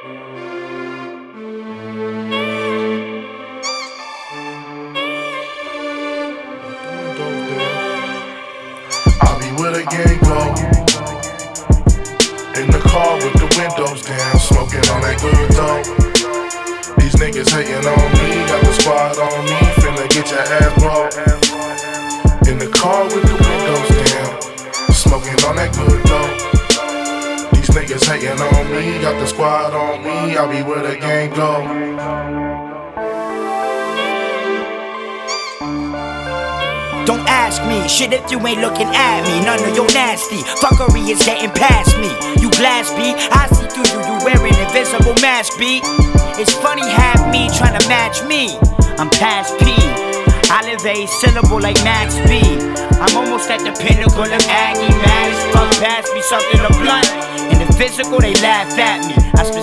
I be where the gang go, in the car with the windows down, smoking on that good dope. These niggas hating on me, got the squad on me, finna get your ass broke. In the car with the windows down, smoking on that good dope. These niggas hating on me, got the squad on me, I be where the gang go. Don't ask me, shit if you ain't looking at me. None of your nasty fuckery is getting past me. You glass B, I see through you, you wearing invisible mask B. It's funny have me trying to match me. I'm past P, I live a syllable like Max B. I'm almost at the pinnacle of Aggie, mad as fuck, pass me something to blunt. In the physical they laugh at me, I